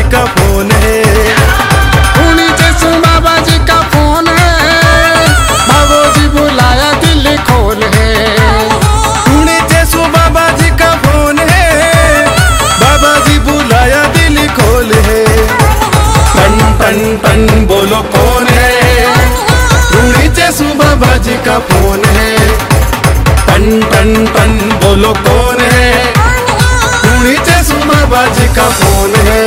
का फोन है। नीचे सु बाबा जी का फोन है, बाबू जी बुलाया दिल खोल है। नीचे सु बाबा जी का फोन है, बाबा जी बुलाया दिल खोल है। टन टन टन बोलो कौन है, नीचे सु बाबा जी का फोन है। टन टन टन बोलो कौन है, नीचे सु बाबा जी का फोन है।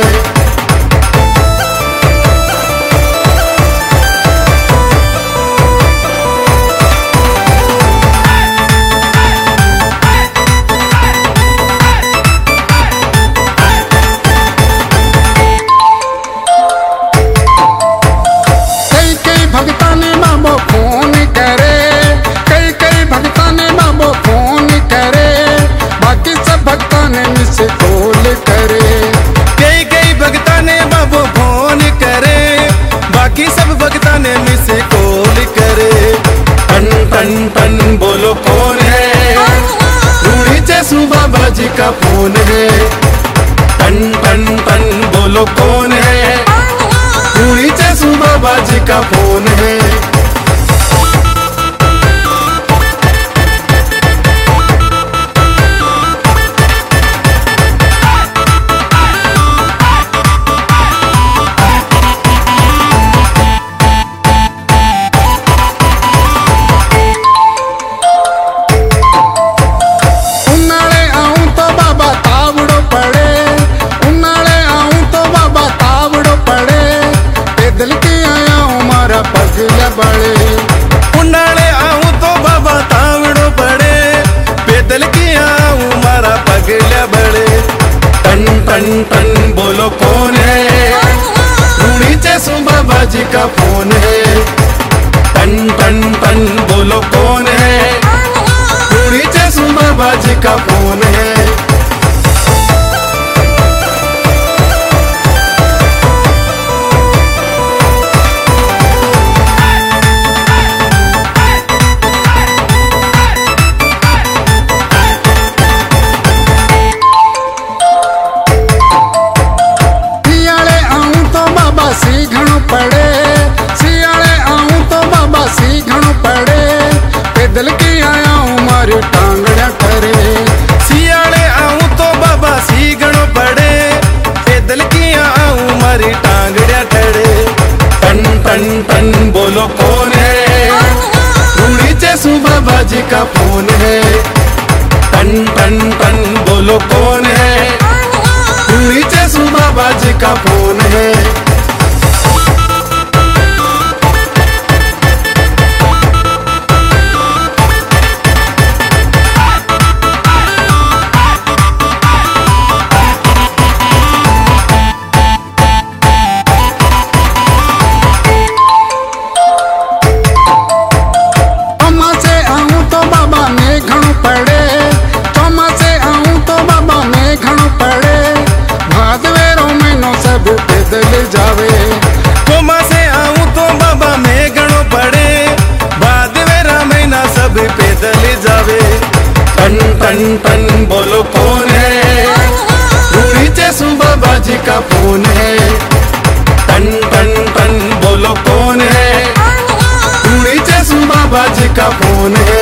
भगता ने बाबो फोन करे, कई कई भगता ने बाबो फोन करे, बाकी सब भगता ने मिस कॉल करे। कई कई भगता ने बाबो फोन करे, बाकी सब भगता ने मिस कॉल करे। टन टन टन बोलो कौन है, नीचे सु बाबा जी का फोन है। टन टन टन बोलो कौन है, नीचे सु बाबा जी का फोन है। उन्नाळे आऊं तो बाबा तावड़ो पड़े, उन्नाळे आऊं तो बाबा तावड़ो पड़े, पैदल के आया हूँ मारा पगला बड़े। उन्नाळे आऊं तो बाबा तावड़ो पड़े, पैदल के आऊं मारा पगला बड़े। टन टन टन बोलो कौन है, नीचे सु बाबा जी का फोन है। टन टन टन बोलो कौन है, नीचे सु बाबा जी का फोन है। सी घणो पड़े, सियाले आऊं तो बाबा सी घणो पड़े, पैदल के आया हूँ मारे टांगड़ा ठरे। सियाले आऊं तो बाबा सी घणो पड़े, पैदल के आऊं मारी टांगड़ा ठरे। टन टन टन बोलो कौन है, नीचे सु बाबा जी का फोन है। टन टन टन बोलो कौन है, नीचे सु बाबा जी का फोन है। पैदल जावे कोमा से आऊं तो बाबा में घणो पड़े, बाद मेरा महीना सब पैदल जावे। टन टन टन बोलो कौन है, नीचे सु बाबा जी का फोन है। टन टन टन बोलो कौन है, नीचे सु बाबा जी का फोन है।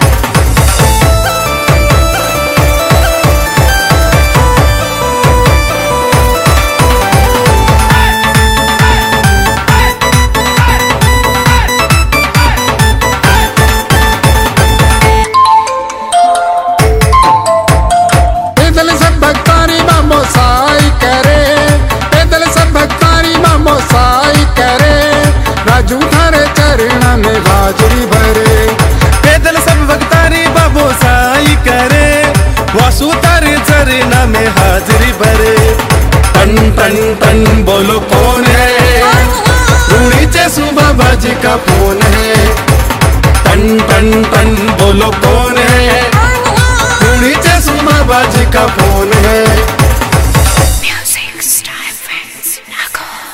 साई करे, पैदल सब भक्तारी बाबो साई करे, राजू थारे चरण में हाजरी भरे। पैदल सब भक्तारी बाबो साई करे, वासु तारे चरण में हाजरी भरे। टन टन टन बोलो कौन है, नीचे सु बाबा जी का फोन है। टन टन टन बोलो कौन है, नीचे सु बाबा जी का फोन है।